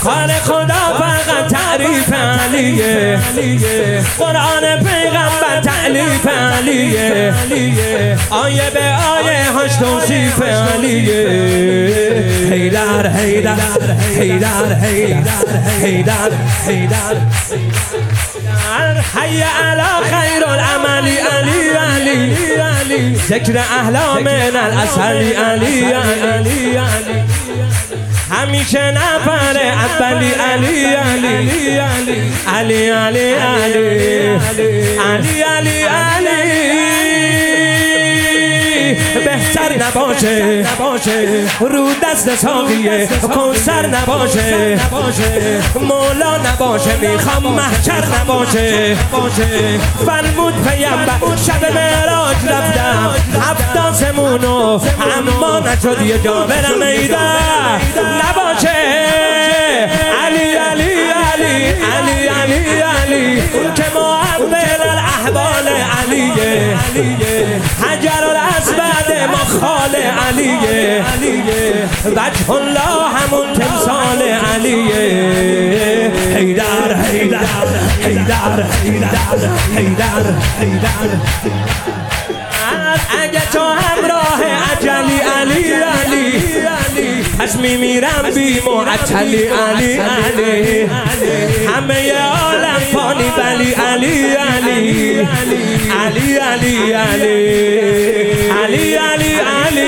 کار خدا فقط تعریف علیه، قرآن پیغمبر تعلیف علیه، آیه به آیه هاش توصیف علیه. حیدر حیدر حیدر حیدر حیدر حیدر حی علی خیر العمل علی علی علی ذکر احلام من الاصل علی علی علی همیشه نفر اولی علی علی علی علی علی علی علی علی بهتر نباشه رو دست ساقیه کنسر نباشه مولا نباشه میخوام محشر نباشه فرمود پیامبر شب معراج رفتم 7 آسمونو اما نشد یه جا برم ایدر نباشه علی علی علی علی علی علی اون که معول الاحوال علیه حجر الاسود ما خال علیه وجه الله همون تمثال علیه حیدر حیدر حیدر حیدر حیدر حیدر اگه تو همراه اجلی علی علی پس میمیرم بی معطلی علی علی همه عالم فانی ولی علی علی علی علی علی علی علی علی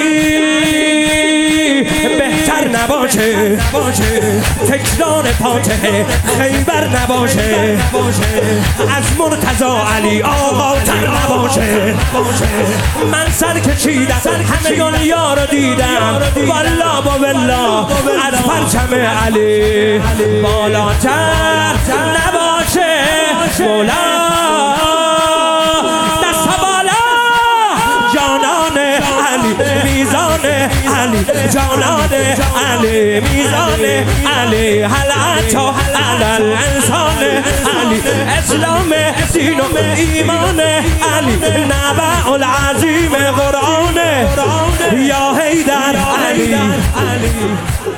بهتر نباشه تکرار فاتحه خیبر نباشه از مرتضی علی آقا تر نباشه من سر کشیدم همه دنیا رو دیدم والله با والله از پرچم علی بالاتر نباشه مولا دست بالا جانان علی میزان علی جانان علی میزان علی حلعتا علل انسان علی اسلام دین و ایمان علی نبع العظیم قرآن یا حیدر علی